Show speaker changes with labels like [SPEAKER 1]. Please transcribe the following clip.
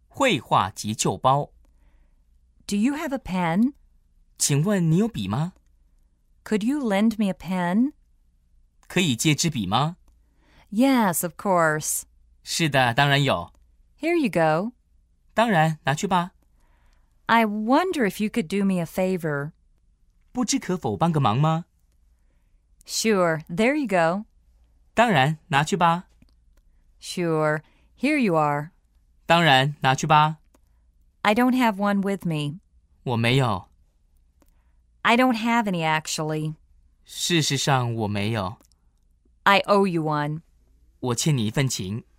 [SPEAKER 1] 绘画及旧包。
[SPEAKER 2] Do you have a pen?
[SPEAKER 1] 请问你有笔吗？
[SPEAKER 2] Could you lend me a pen?
[SPEAKER 1] 可以借支笔吗？
[SPEAKER 2] Yes, of course.
[SPEAKER 1] 是的，当然有。
[SPEAKER 2] Here you go.
[SPEAKER 1] 当然，拿去吧。
[SPEAKER 2] I wonder if you could do me a favor.
[SPEAKER 1] 不知可否帮个忙吗？
[SPEAKER 2] Sure, there you go.
[SPEAKER 1] 当然，拿去吧。
[SPEAKER 2] Sure, here you are.
[SPEAKER 1] 当然，拿去吧。
[SPEAKER 2] I don't have one with me.
[SPEAKER 1] 我没有。
[SPEAKER 2] I don't have any, actually.
[SPEAKER 1] 事实上，我没有。
[SPEAKER 2] I owe you one.
[SPEAKER 1] 我欠你一份情。